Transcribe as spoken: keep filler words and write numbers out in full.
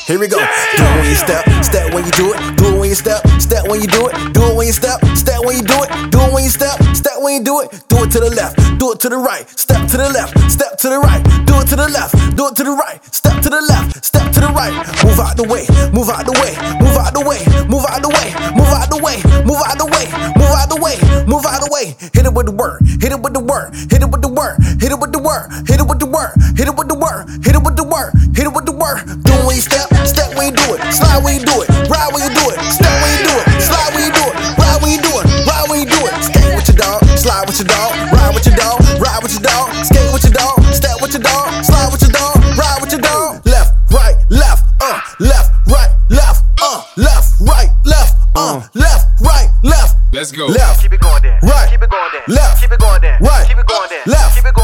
Here we go. Do it when you step, step when you do it. Do it when you step, step when you do it. Do it when you step, step when you do it. Do it when you step, step when you do it. Do it to the left, do it to the right. Step to the left, step to the right. Do it to the left, do it to the right. Step to the left, step to the right. Move out the way, move out the way, move out the way, move out the way, move out the way, move out the way, move out the way, move out the way. Hit it with the word, hit it with the word, hit it with the word, hit it with the word, hit it with the word, hit it with the word, hit it with the word, hit it with the word. Do it when you step, step when you do it, slide when you do it, ride when you do it, step when you do it, slide when you do it, ride when you do it, ride when you do it. Skate with your dog, slide with your dog, ride with your dog, ride with your dog, skate with your dog, step with your dog, slide with your dog, ride with your dog. Left, right, left, uh, left, right, left, uh, left, right, left, uh, left, right, left. Let's go. Left, Keep it going there. right, Keep it going there. left, Keep it going there. right, Keep it going there. left, Keep it going